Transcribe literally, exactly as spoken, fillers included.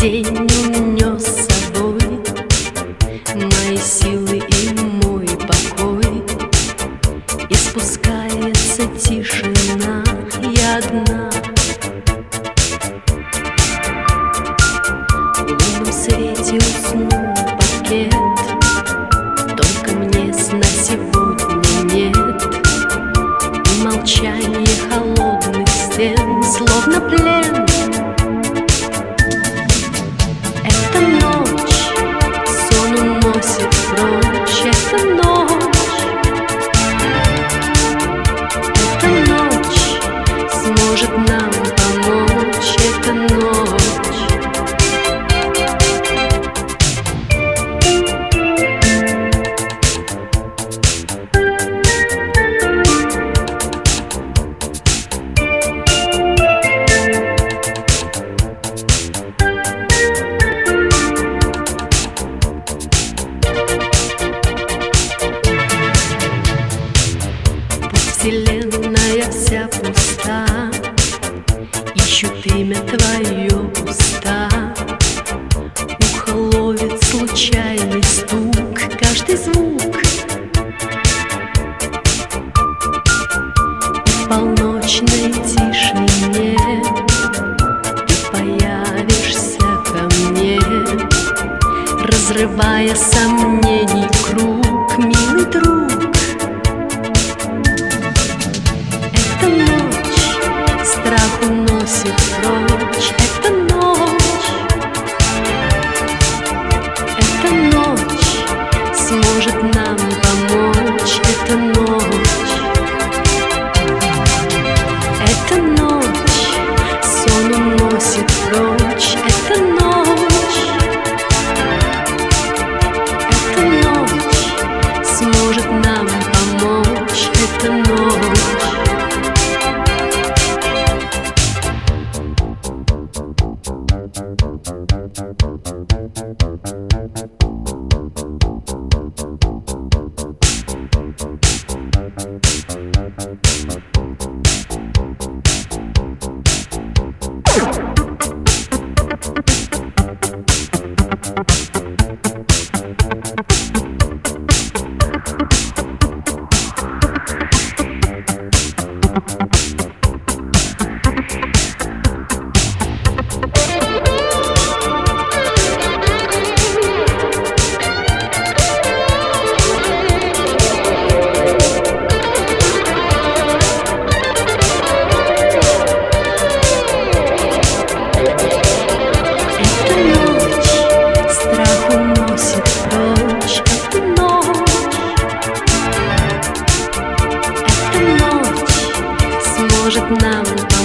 День унес с собой мои силы и мой покой, и спускается тишина, я одна. В лунном свете уснул паркет, только мне сна сегодня нет. И молчание холодных стен, словно плен. Это ночь, сон уносит прочь. Это ночь, эта ночь сможет нам помочь. Это ночь. Вселенная вся пуста, ищут имя твое уста. Ухо ловит случайный стук, каждый звук. И в полночной тишине ты появишься ко мне, разрывая сомнений круг, милый друг. Страх уносит прочь. Это ночь, эта ночь сможет нам помочь. Это ночь, эта ночь сон уносит прочь. Это ночь, эта ночь сможет нам помочь. Это ночь. Может нам